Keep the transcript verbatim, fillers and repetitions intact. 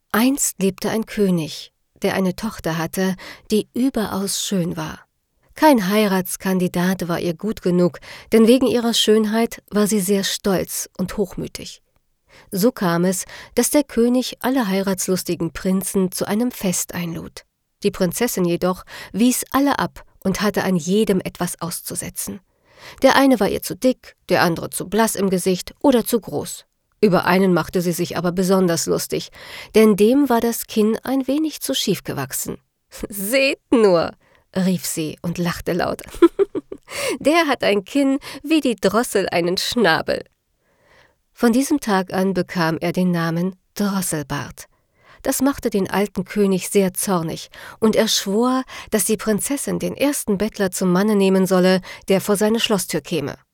Einst lebte ein König, der eine Tochter hatte, die überaus schön war. Kein Heiratskandidat war ihr gut genug, denn wegen ihrer Schönheit war sie sehr stolz und hochmütig. So kam es, dass der König alle heiratslustigen Prinzen zu einem Fest einlud. Die Prinzessin jedoch wies alle ab und hatte an jedem etwas auszusetzen. Der eine war ihr zu dick, der andere zu blass im Gesicht oder zu groß. Über einen machte sie sich aber besonders lustig, denn dem war das Kinn ein wenig zu schief gewachsen. »Seht nur«, rief sie und lachte laut, »der hat ein Kinn wie die Drossel einen Schnabel.« Von diesem Tag an bekam er den Namen Drosselbart. Das machte den alten König sehr zornig, und er schwor, dass die Prinzessin den ersten Bettler zum Manne nehmen solle, der vor seine Schlosstür käme.